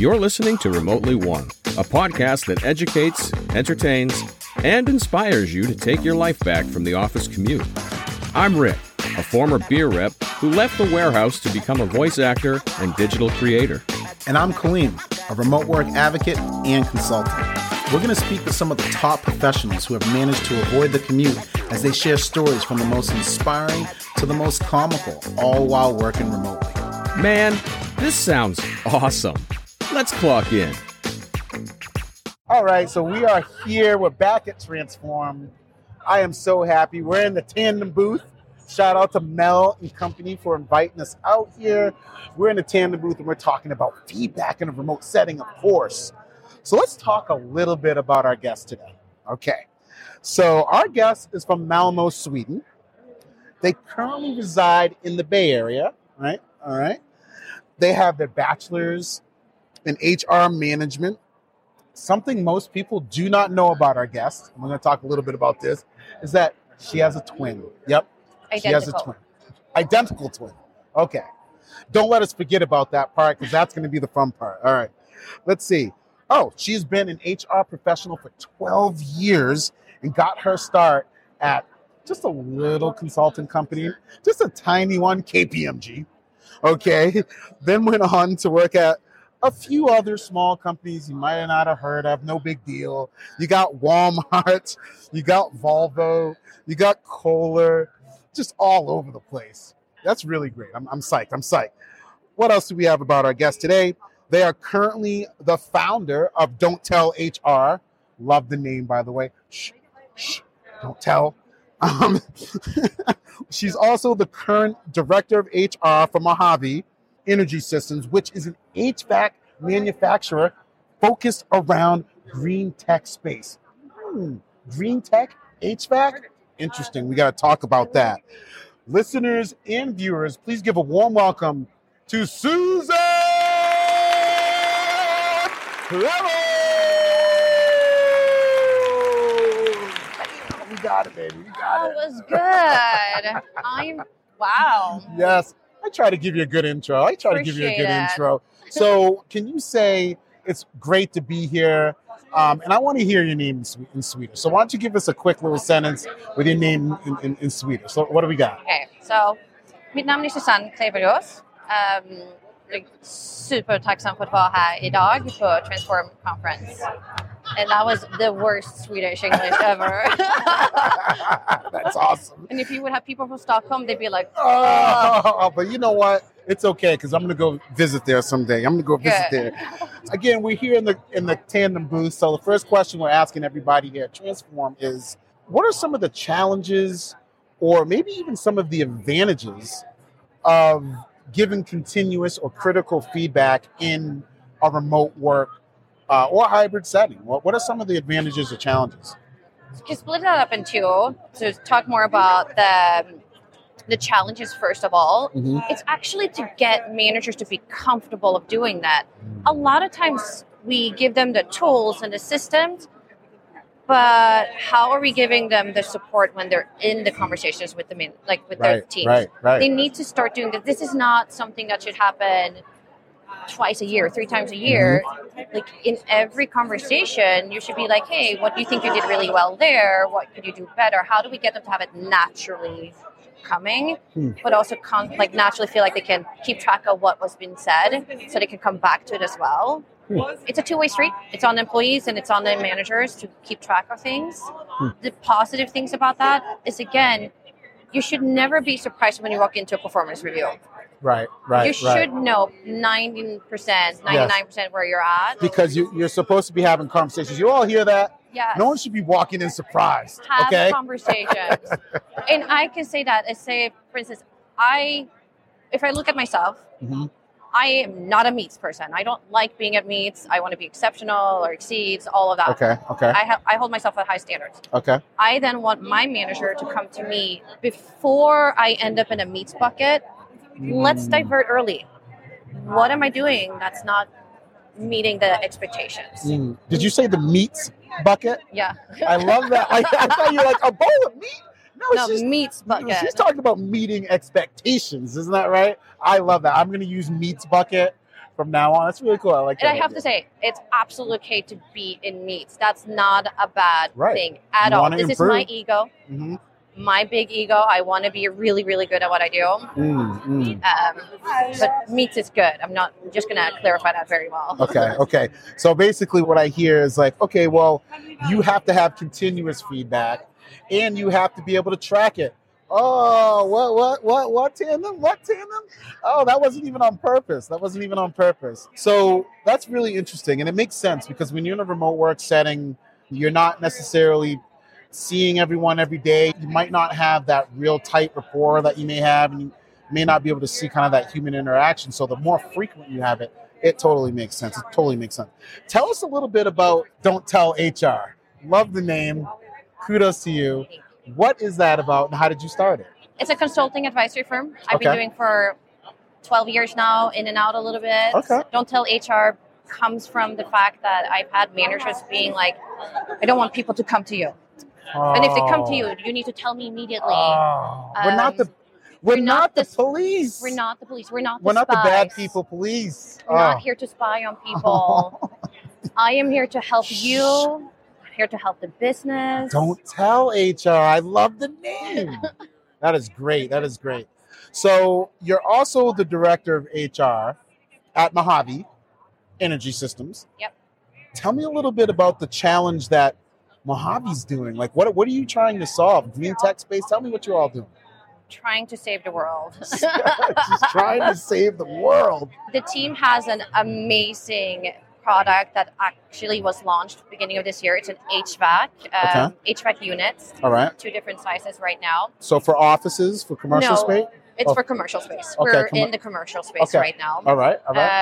You're listening to Remotely One, a podcast that educates, entertains, and inspires you to take your life back from the office commute. I'm Rick, a former beer rep who left the warehouse to become a voice actor and digital creator. And I'm Kaleem, a remote work advocate and consultant. We're going to speak with some of the top professionals who have managed to avoid the commute as they share stories from the most inspiring to the most comical, all while working remotely. Man, this sounds awesome. Let's clock in. All right, so we are here. We're back at Transform. I am so happy. We're in the Tandem booth. Shout out to Mel and company for inviting us out here. We're in the Tandem booth and we're talking about feedback in a remote setting, of course. So let's talk a little bit about our guest today. Okay, so our guest is from Malmo, Sweden. They currently reside in the Bay Area, right? All right. They have their bachelor's in HR management. Something most people do not know about our guest, and we're going to talk a little bit about this, is that she has a twin. Yep. Identical. She has a twin. Identical twin. Okay. Don't let us forget about that part because that's going to be the fun part. All right. Let's see. Oh, she's been an HR professional for 12 years and got her start at just a little consulting company, just a tiny one, KPMG. Okay. Then went on to work at a few other small companies you might not have heard of, no big deal. You got Walmart, you got Volvo, you got Kohler, just all over the place. That's really great. I'm psyched. What else do we have about our guest today? They are currently the founder of Don't Tell HR. Love the name, by the way. Shh, don't tell. She's also the current director of HR for Mojave Energy Systems, which is an HVAC manufacturer focused around green tech space. Green tech, HVAC? Interesting. We got to talk about that. Listeners and viewers, please give a warm welcome to Susan Level. We got it, baby. We got it. That was good. Wow. Yes. I try to give you a good intro. So can you say it's great to be here? And I want to hear your name in Swedish. So why don't you give us a quick little sentence with your name in Swedish? So what do we got? Okay, so mitt namn är Susanne Klebergås. Jag är supertacksam för att vara här idag på Transform Conference. And that was the worst Swedish English ever. That's awesome. And if you would have people from Stockholm, they'd be like, oh, but you know what? It's okay because I'm going to go visit there someday. There. Again, we're here in the Tandem booth. So the first question we're asking everybody here at Transform is, what are some of the challenges or maybe even some of the advantages of giving continuous or critical feedback in a remote work or hybrid setting? What are some of the advantages or challenges? You can split that up in two to talk more about the challenges first of all. Mm-hmm. It's actually to get managers to be comfortable of doing that. A lot of times we give them the tools and the systems, but how are we giving them the support when they're in the conversations with their teams? Right. They need to start doing this. This is not something that should happen twice a year, 3 times a year. Mm-hmm. Like in every conversation, you should be like, hey, what do you think you did really well there? What could you do better? How do we get them to have it naturally coming, but also naturally feel like they can keep track of what was being said so they can come back to it as well. It's a two-way street. It's on the employees and it's on the managers to keep track of things. The positive things about that is, again, you should never be surprised when you walk into a performance review. Right. You should know 90%, 99% where you're at. Because you're supposed to be having conversations. You all hear that? Yes. No one should be walking in surprised. Have conversations. And I can say that as, say, for instance, if I look at myself, mm-hmm. I am not a meets person. I don't like being at meets. I want to be exceptional or exceeds, all of that. Okay. I hold myself at high standards. Okay. I then want my manager to come to me before I end up in a meets bucket. Let's divert early. What am I doing that's not meeting the expectations? Did you say the meets bucket? Yeah. I love that. I thought you were like, a bowl of meat? No, meets bucket. She's talking about meeting expectations. Isn't that right? I love that. I'm going to use meets bucket from now on. That's really cool. I like that. And I have to say, it's absolutely okay to be in meets. That's not a bad Right. thing at You all. wanna This improve. is my ego, Mm-hmm. my big ego. I want to be really, really good at what I do. But meets is good. I'm just going to clarify that very well. Okay. So basically what I hear is like, okay, well, you have to have continuous feedback and you have to be able to track it. Oh, what tandem? What tandem? Oh, that wasn't even on purpose. So that's really interesting. And it makes sense because when you're in a remote work setting, you're not necessarily seeing everyone every day. You might not have that real tight rapport that you may have, and you may not be able to see kind of that human interaction. So the more frequent you have it, it totally makes sense. Tell us a little bit about Don't Tell HR. Love the name. Kudos to you. What is that about and how did you start it? It's a consulting advisory firm. I've been Okay. doing for 12 years now, in and out a little bit. Okay. Don't Tell HR comes from the fact that I've had managers being like, I don't want people to come to you. And if they come to you, you need to tell me immediately. We're not the police. We're not the police. We're not the spies. bad people police. We're not here to spy on people. I am here to help you. I'm here to help the business. Don't Tell HR. I love the name. That is great. So you're also the director of HR at Mojave Energy Systems. Yep. Tell me a little bit about the challenge that Mojave's doing. Like, what are you trying to solve? Green tech space? Tell me what you're all doing. Trying to save the world. Just trying to save the world. The team has an amazing product that actually was launched beginning of this year. It's an HVAC, HVAC units. All right. 2 different sizes right now. So for offices, for commercial No. space? It's Oh. for commercial space. Okay, We're in the commercial space right now. All right.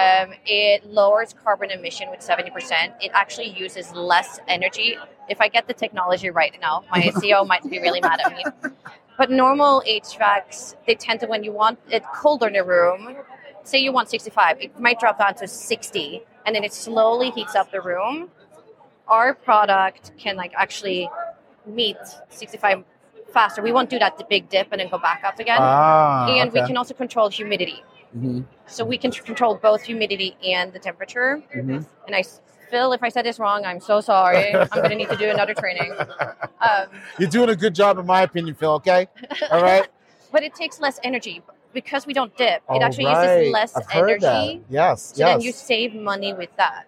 It lowers carbon emission with 70%. It actually uses less energy. If I get the technology right now, my CEO might be really mad at me. But normal HVACs, they tend to, when you want it colder in a room, say you want 65, it might drop down to 60, and then it slowly heats up the room. Our product can actually meet 65 faster. We won't do that big dip and then go back up again. And we can also control humidity. Mm-hmm. So we can control both humidity and the temperature. Mm-hmm. And Phil, if I said this wrong, I'm so sorry. I'm going to need to do another training. You're doing a good job, in my opinion, Phil, okay? All right? But it takes less energy. Because we don't dip, it actually right. uses less I've heard energy. that. Yes, So then you save money with that.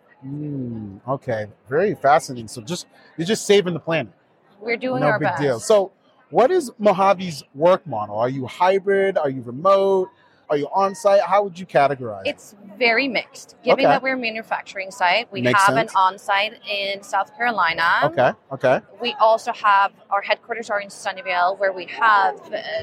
Okay, very fascinating. So you're just saving the planet. We're doing no our big best. deal. So what is Mojave's work model? Are you hybrid? Are you remote? Are you on-site? How would you categorize it? It's very mixed. Given Okay. that we're a manufacturing site, we Makes have sense. an on-site in South Carolina. Okay. We also have, our headquarters are in Sunnyvale, where we have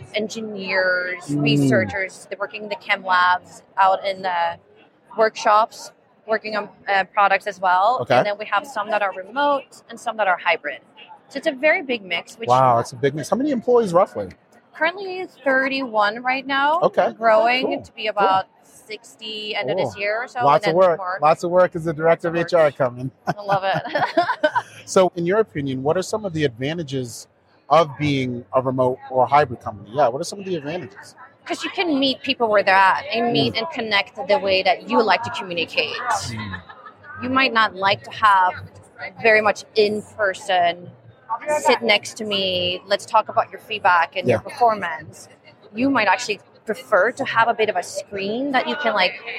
engineers, researchers, they're working in the chem labs, out in the workshops, working on products as well. Okay. And then we have some that are remote and some that are hybrid. So it's a very big mix. Which Wow, it's a big mix. How many employees roughly? currently is 31 right now. Okay. Growing Cool. to be about 60 end of this year or so. Lots and of then work. more. Lots of work as the director of Lots HR of work. coming. I love it. So in your opinion, what are some of the advantages of being a remote or hybrid company? Yeah, what are some of the advantages? Because you can meet people where they're at and meet and connect the way that you like to communicate. You might not like to have very much in person, sit next to me, let's talk about your feedback and your performance. You might actually prefer to have a bit of a screen that you can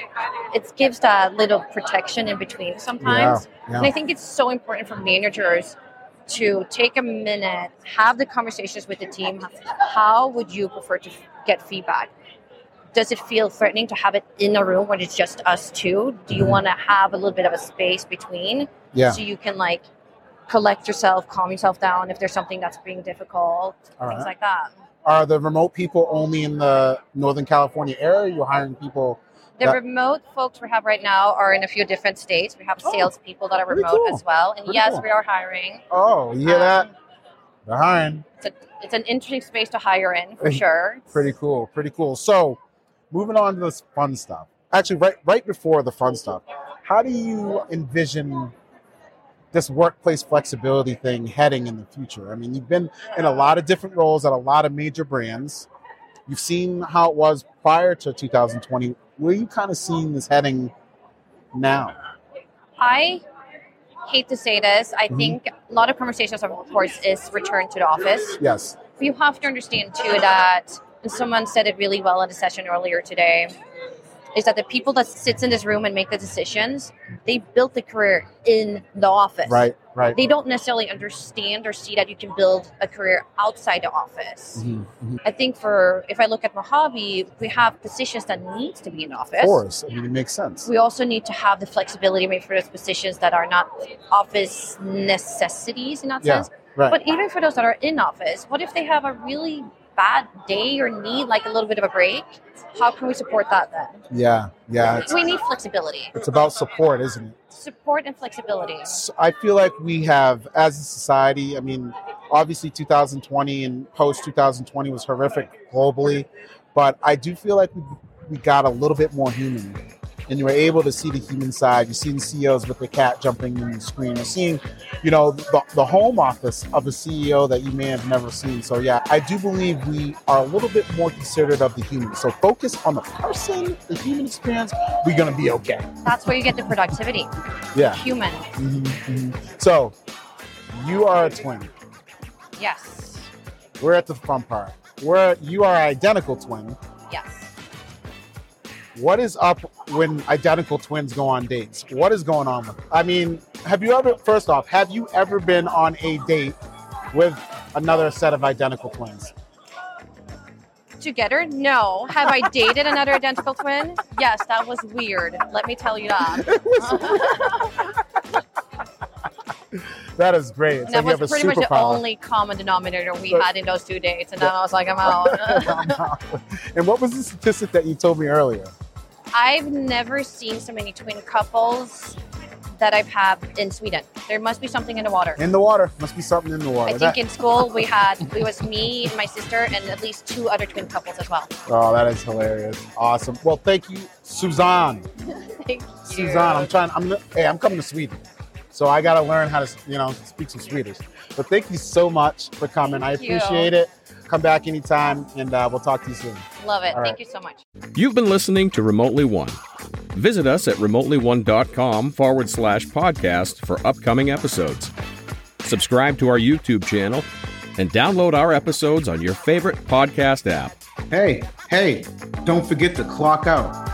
it gives that little protection in between sometimes. Yeah. And I think it's so important for managers to take a minute, have the conversations with the team. How would you prefer to get feedback? Does it feel threatening to have it in a room when it's just us two? Do you want to have a little bit of a space between so you can collect yourself, calm yourself down if there's something that's being difficult, things like that. Are the remote people only in the Northern California area? You're hiring people? The remote folks we have right now are in a few different states. We have salespeople that are remote cool. as well. And Pretty yes, cool. we are hiring. Oh, you hear that? They're hiring. It's an interesting space to hire in, for sure. Pretty cool. So, moving on to this fun stuff. Actually, right before the fun stuff, how do you envision this workplace flexibility thing heading in the future? I mean, you've been in a lot of different roles at a lot of major brands. You've seen how it was prior to 2020. Where are you kind of seeing this heading now? I hate to say this. I think a lot of conversations, of course, is return to the office. Yes. But you have to understand, too, that, and someone said it really well in the session earlier today, is that the people that sits in this room and make the decisions, they built the career in the office. Right. They don't necessarily understand or see that you can build a career outside the office. I think if I look at Mojave, we have positions that needs to be in office. Of course. I mean, it makes sense. We also need to have the flexibility maybe for those positions that are not office necessities in that sense. Right. But even for those that are in office, what if they have a really bad day or need like a little bit of a break? How can we support that then? Yeah. We need flexibility. It's about support, isn't it? Support and flexibility. I feel like we have, as a society, I mean, obviously 2020 and post-2020 was horrific globally, but I do feel like we got a little bit more human. And you were able to see the human side. You're seeing CEOs with the cat jumping in the screen. You're seeing, the home office of a CEO that you may have never seen. So yeah, I do believe we are a little bit more considerate of the human. So focus on the person, the human experience, we're going to be okay. That's where you get the productivity. Yeah. Human. So you are a twin. Yes. We're at the fun part. You are an identical twin. Yes. What is up when identical twins go on dates? What is going on with it? I mean, have you ever been on a date with another set of identical twins? Together? No. Have I dated another identical twin? Yes, that was weird. Let me tell you that. That is great. It's that like was pretty much the only common denominator we had in those 2 dates. And then I was like, I'm out. And what was the statistic that you told me earlier? I've never seen so many twin couples that I've had in Sweden. There must be something in the water. In the water. Must be something in the water. I think in school it was me, my sister, and at least 2 other twin couples as well. Oh, that is hilarious. Awesome. Well, thank you, Suzanne. Thank you. Suzanne, I'm coming to Sweden. So I got to learn how to, speak some Swedish. But thank you so much for coming. I appreciate it. Come back anytime, and we'll talk to you soon. Love it. All Thank right. you so much. You've been listening to Remotely One. Visit us at remotely1.com/podcast for upcoming episodes. Subscribe to our YouTube channel and download our episodes on your favorite podcast app. Hey, don't forget to clock out.